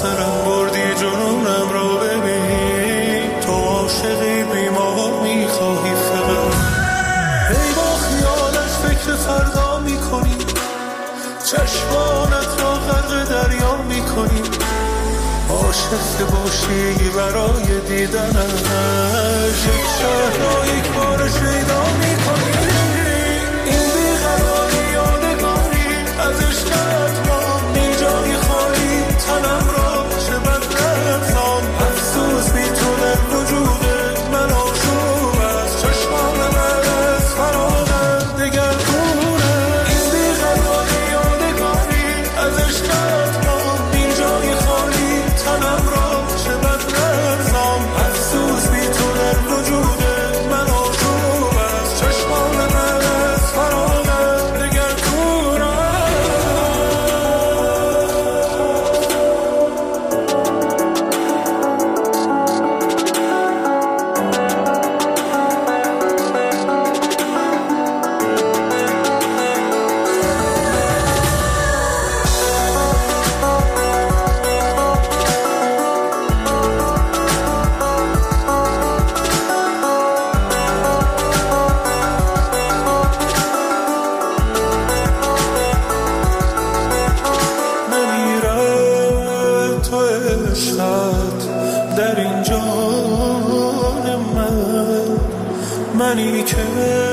سرم بردی جنونم رو ببین، تو عاشقی بیمار میخواهی فقط. ای با خیالش فکر فردا میکنی، چشمانت را غرق دریا میکنی، عاشق باشی برای دیدنش، یک شهر را یک بار شیدا میکنی. این بیقراری یادگاری از عشقت ما این جای خالی، تنم را چه بد نرسان، افسوس بی تو در وجود من آشوب است، چشمان من از فراغت دگر دونه. این بیقراری یادگاری از عشقت ما این جای خالی، تنم را چه بد نرسان، افسوس بی تو در وجود من آشوب است، چشمان من از فراغت دگر دونه. در این جان منی که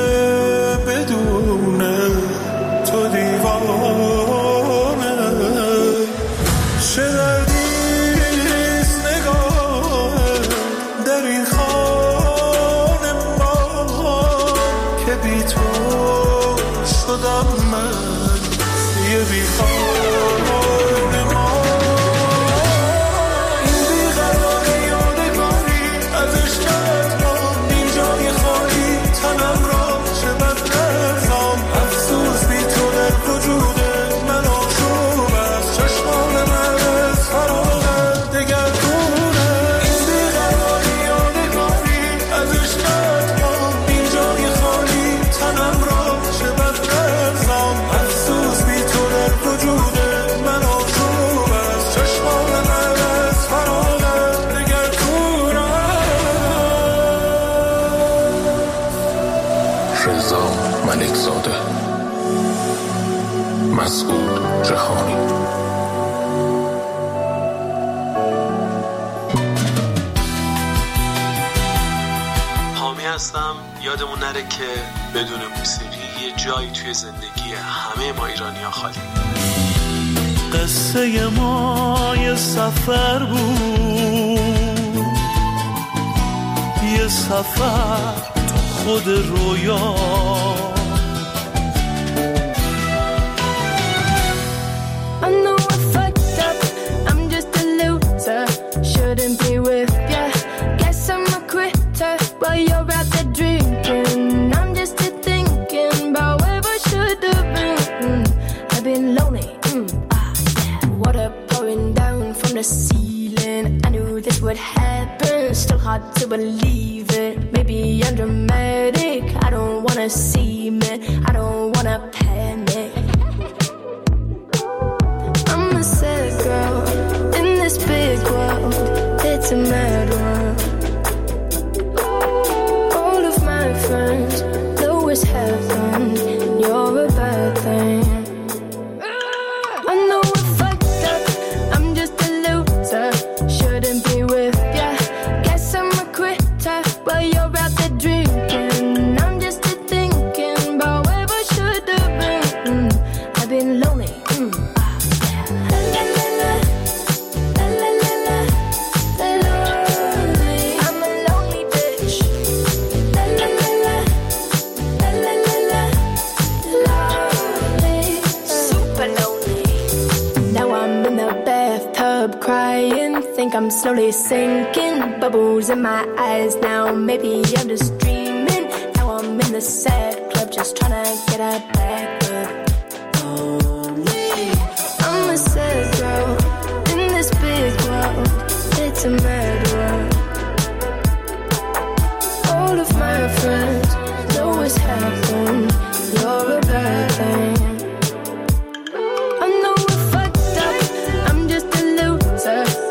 بدون تو دیوانه، چه دردیست نگاه در این خانه ما، که بی تو شدم من یه بیخانه ما. تنم را چه بد نرسام، افسوس بی تو در وجود من آشوب است، چشمان من از فراغت دگر دونه. این بیقراری یادگاری از عشقت ما این جای خالی، تنم را چه بد نرسام، افسوس بی تو در وجود من آشوب است، چشمان من از فراغت دگر دونه. رضا ملک زاده، مسعود جهانی. حامی هستم. یادمون نره که بدون موسیقی یه جایی توی زندگی همه ما ایرانی‌ها خالی. قصه ما یه سفر بود، یه سفر خود رویا، I know I fucked up, I'm just a loser, shouldn't be with ya, guess I'm a quitter, while you're out there drinking, I'm just here thinking about where I should have been, I've been lonely, yeah, water pouring down from the ceiling, I knew this would happen, still hard to believe it, maybe I'm dramatic, I don't wanna see me, I don't wanna panic. I'm a sad girl in this big world, it's a mad world. All of my friends know it's heaven, you're a bad thing. I know I fucked up, I'm just a loser, shouldn't be with ya, guess I'm a quitter, while you're out there drinking, I'm just here thinking about where I should have been, I've been lonely, la la la la, la la la la, lonely, I'm a lonely bitch, la la la la, la la la la, lonely, super lonely. Now I'm in the bathtub crying, think I'm slowly sinking, bubbles in my eyes now, maybe I'm just dreaming, now I'm in the sad club just trying to get a back up, lonely. I'm a sad girl in this big world, it's a mad world. All of my friends know it's happened, you're a bad thing. I know I fucked up, I'm just a loser,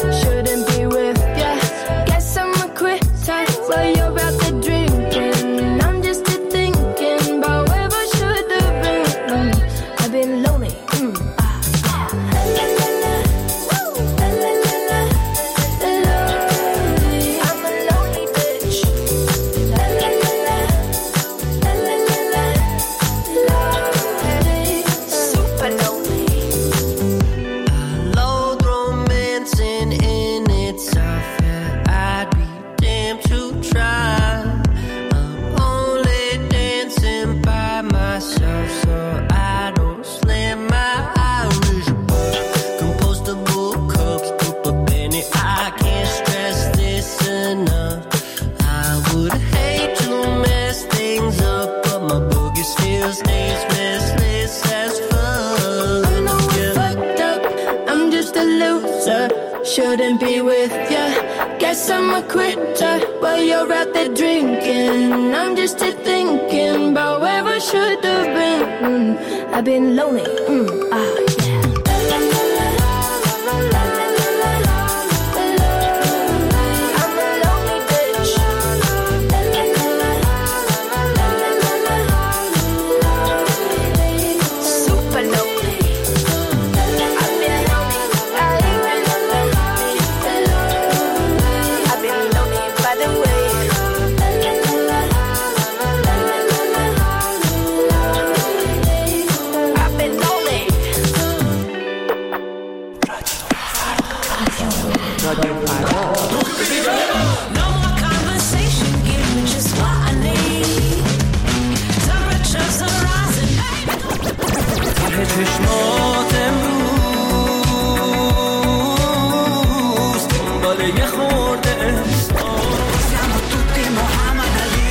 loser, shouldn't be with ya. Guess I'm a quitter while you're out there drinking. I'm just here thinking about where I should have been. I've been lonely, yeah. چشمات امروز دنبال یه خورده siamo tutti Muhammad Ali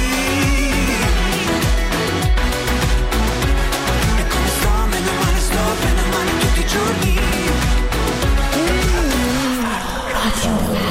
e come sto meno male tutti i giorni Radio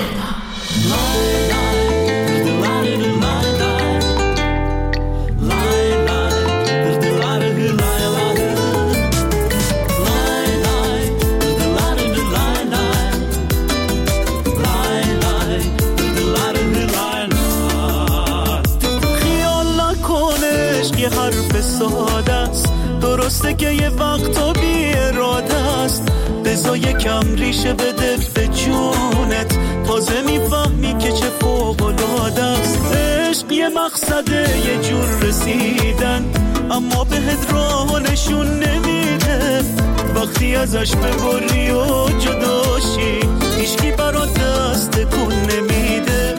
درسته که یه وقتا بی اراده است بذار یکم ریشه بده به جونت تازه میفهمی که چه فوق‌العاده است عشق یه مقصده یه جور رسیدن اما بهت راه نشون نمیده وقتی ازش ببری و جداشی هیچکی برات دست تکون نمیده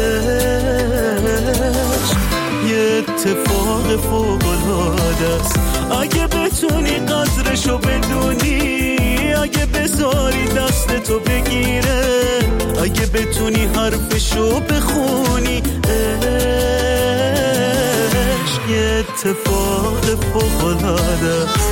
عشق یه اتفاق فوق‌العاده است اگه بتونی قدرشو بدونی اگه بذاری دستتو بگیره اگه بتونی حرفشو بخونی عشق یه اتفاق فوق‌العاده است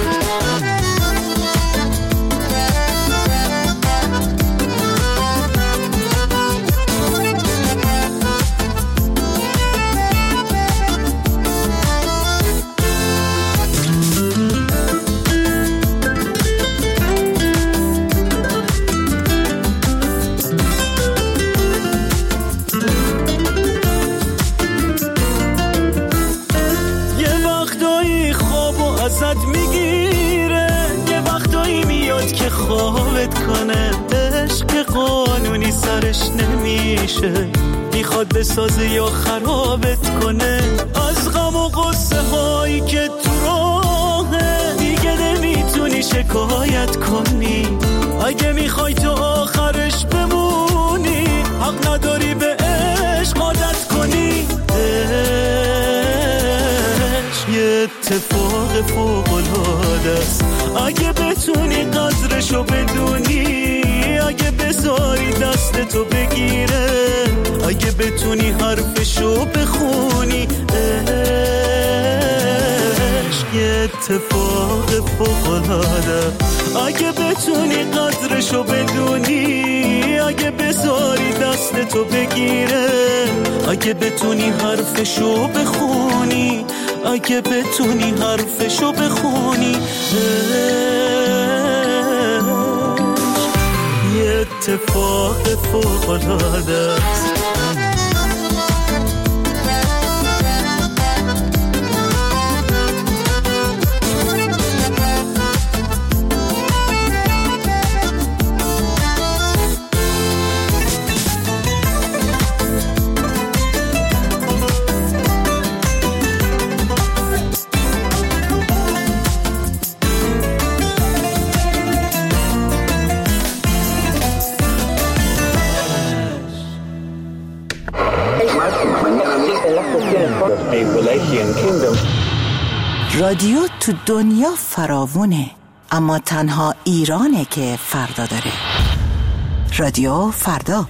خوابت کنه عشق قانونی سرش نمیشه میخواد بسازه یا خرابت کنه از غم و غصه هایی که تو راهه دیگه نمیتونی شکایت کنی اگه میخوای تو آخرش بمونی حق نداری به عشق عادت کنی عشق یه اتفاق فوق‌العاده است اگه بتونی قدرشو بدونی اگه بذاری دستتو بگیره اگه بتونی حرفشو بخونی عشق یه اتفاق فوق‌العاده اگه بتونی قدرشو بدونی اگه بذاری دستتو بگیره اگه بتونی حرفشو بخونی اگه بتونی حرفشو بخونی یه اتفاق فوق‌العاده است رادیو تو دنیا فراوونه اما تنها ایرانه که فردا داره. رادیو فردا.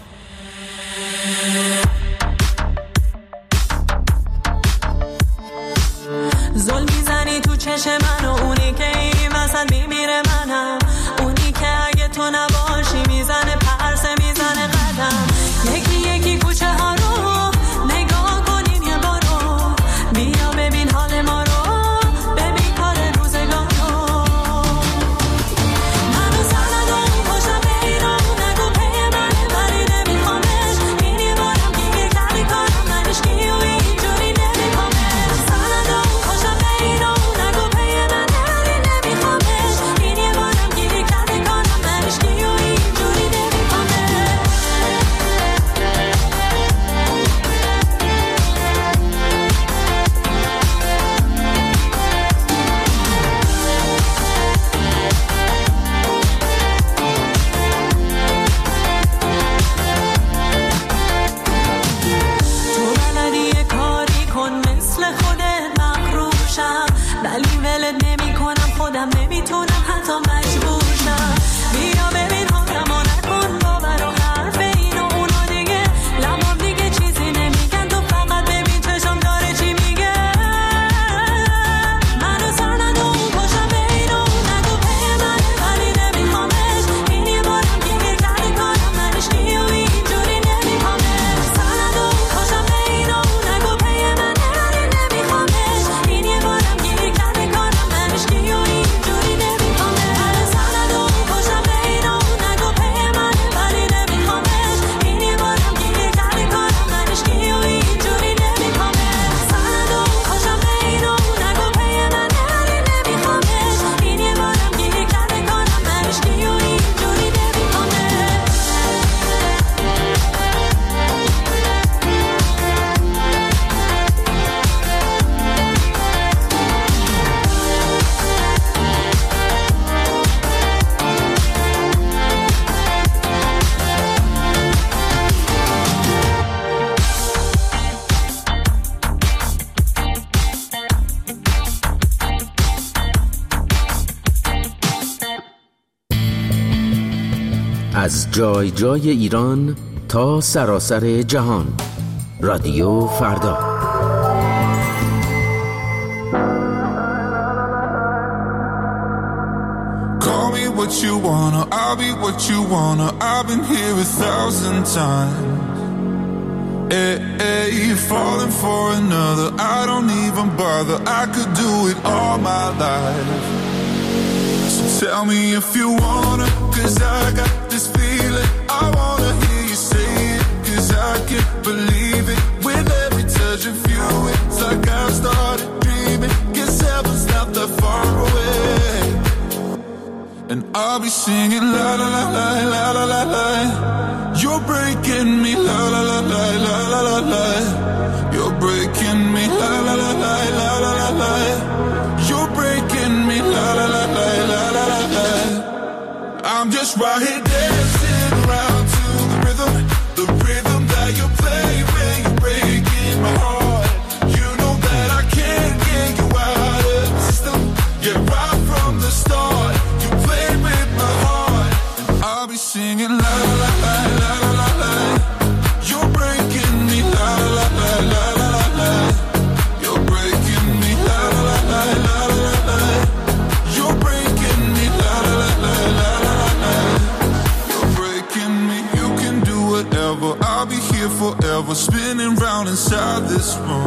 ظلم میزنی تو چشم من و اونی که این وسط میمیره منم اونی که اگه تو نباشی میزنی جای جای ایران تا سراسر جهان. رادیو فردا. Call me what you wanna, I'll be what you wanna. I've been here 1,000 times. Hey, falling for another, I don't even bother. I could do it all my life. So tell me if you wanna, 'cause I got this feeling. I wanna hear you say it, 'cause I can't believe it. With every touch of you, it's like I've started dreaming. 'Cause heaven's not that far away. And I'll be singing la la la la la la la la. You're breaking me la la la la la la la la. You're breaking me la la la la la la la la. You're breaking me la la la la la la la la. I'm just right here dancing around to the rhythm that you play when you're breaking my heart. You know that I can't get you out of the system. Yeah, right from the start, you played with my heart. And I'll be singing la la la la la la la. You're breaking me la la la la la la la. You're breaking me la la la la la la la. You're breaking me la la la la la la la. You're breaking me. You can do whatever. I'll be here forever, spinning round inside this room.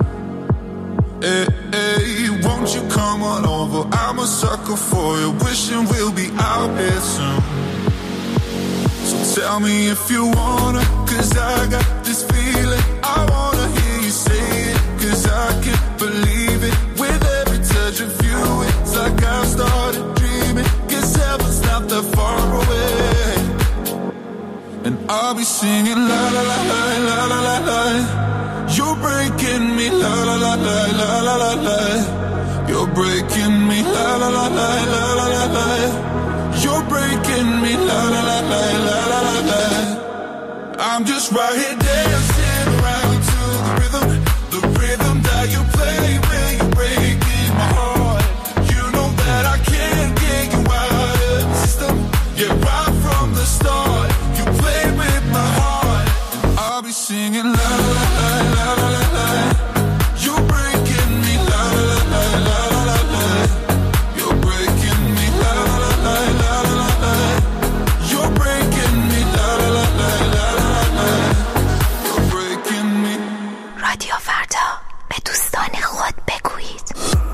Hey, won't you come on over? I'm a sucker for you, wishing we'll be out here soon. So tell me if you wanna, 'cause I got this feeling. I wanna hear you say it, 'cause I can't believe it. With every touch of you, it's like I've started dreaming. 'Cause heaven's not that far away. And I'll be singing la la la la la la la la. You're breaking me la la la la la la la la. You're breaking me la la la la la la la la. You're breaking me la la la la la la la la. I'm just right here dancing around to the rhythm that you play when you're breaking my heart. You know that I can't get you out of the system. Yeah, right from the start, you played with my heart. And I'll be singing la la la la la la la. You're breaking me la la la la la la la. You're breaking me la la la la la la la. You're breaking me la la la la la la la. You're breaking me. رادیو فردا، به دوستان خود بگویید.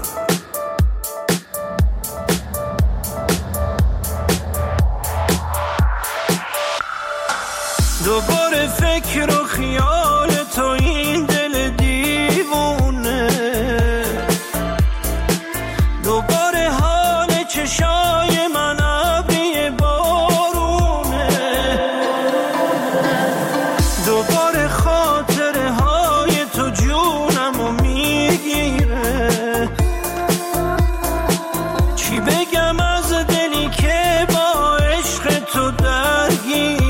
دوباره فکر و خیال تو این دل دیوونه، دوباره حال چشای من ابری بارونه، دوباره خاطره های تو جونمو میگیره. چی بگم از دلی که با عشق تو درگیره.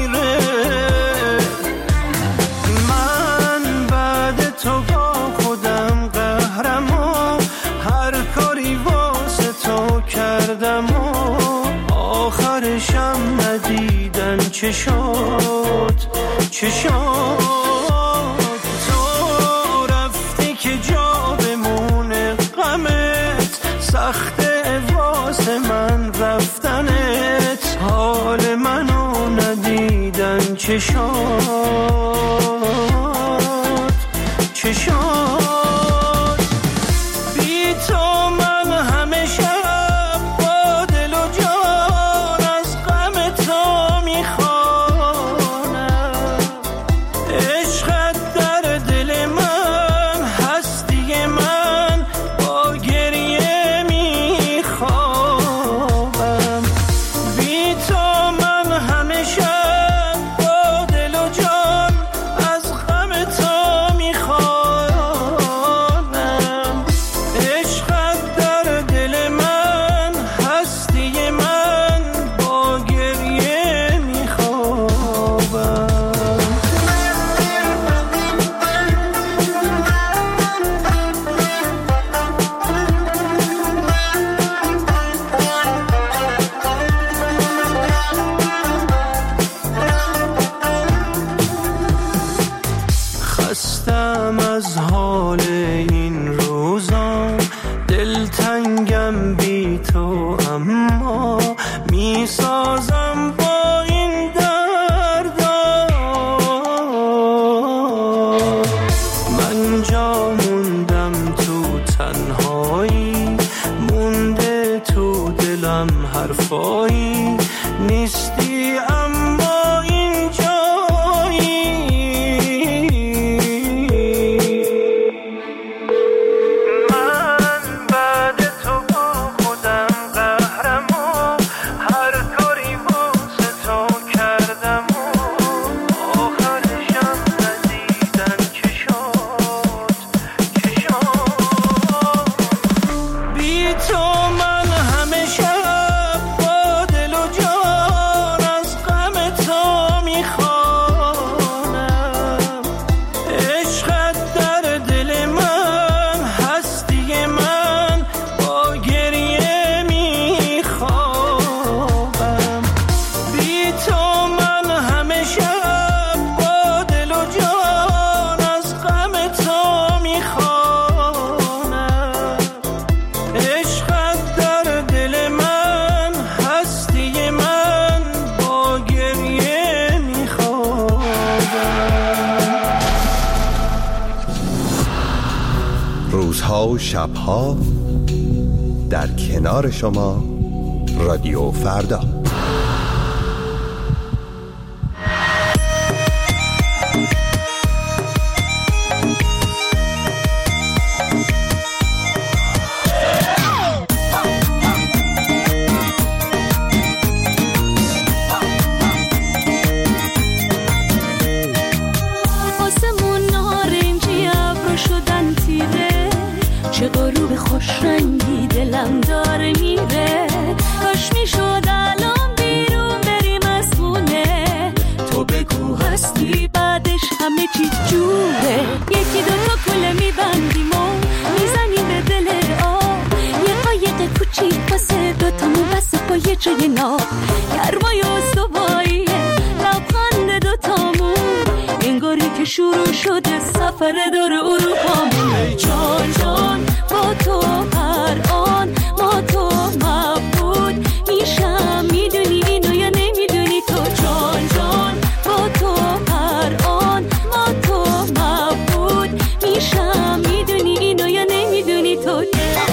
تو با خودم قهرم و هر کاری واسه تو کردم و آخرشم ندیدن چه شد چه شد. تو رفتی که جا بمونه غمت، سخته واسه من رفتنت، حال منو ندیدن چه شد چه شد. بی تو من همه شب با دل و جان از غم تو میخوانم. عشقت در دل من، هستی من با گریه میخوابم. بی تو من همه شب با دل و جان روزها و شبها در کنار شما رادیو فردا. چه غروب خوش رنگی دلم داره میره، کاش میشد الان بیرون بریم از خونه. تو بگو هستی بعدش همه چی جوره، یکی دوتا کوله میبندیم و میزنیم به دل آب، یه قایق کوچیک واسه دوتامون بسه با یه جای ناب، گرمای استواییه لبخند دوتامون، انگاری که شروع شده سفر دور اروپامون. ای جان جان با تو هر آن ما تو مبود میشم، میدونی اینو یا نمیدونی تو؟ جان جان با تو هر آن ما تو مبود میشم، میدونی اینو یا نمیدونی تو؟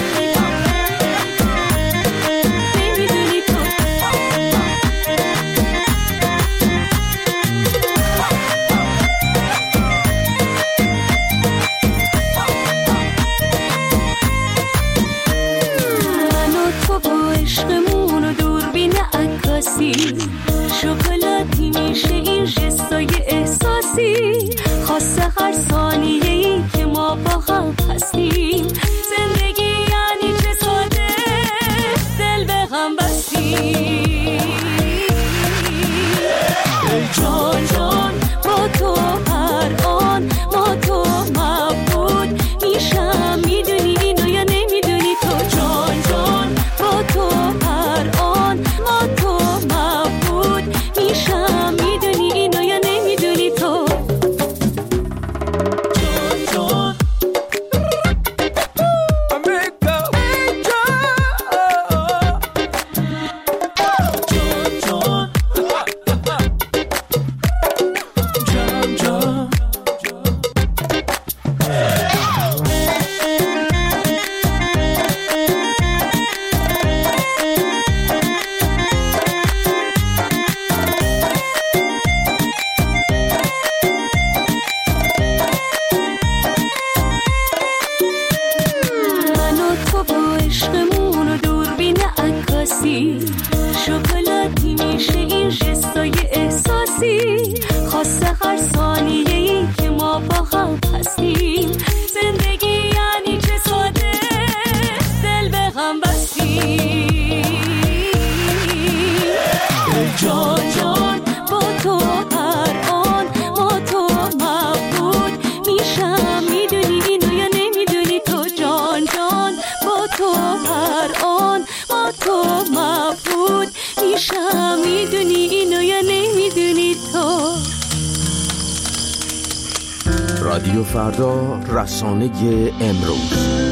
شکلاتی میشه این جستای احساسی، خاصه هر ثانیه‌ای که ما با هم هستیم. زندگی یعنی چه ساده دل به غم بستیم. ای جان جان با تو هر آن ما تو مبود میشم، میدونی اینو یا نمیدونی تو؟ جان جان با تو هر آن ما تو مبود میشم، میدونی اینو یا نمیدونی تو؟ جان شکلاتی میشه این جستای احساسی، خاصه هر ثانیه‌ای که ما با هم هستیم. زندگی یعنی چه ساده دل به غم بستیم. جان جان با تو هر آن ما تو مبود میشم، میدونی اینو یا نمیدونی تو؟ جان جان با تو هر آن ما تو مبود میشم، میدونی اینو یا نمیدونی تو؟ رادیو فردا، رسانه امروز.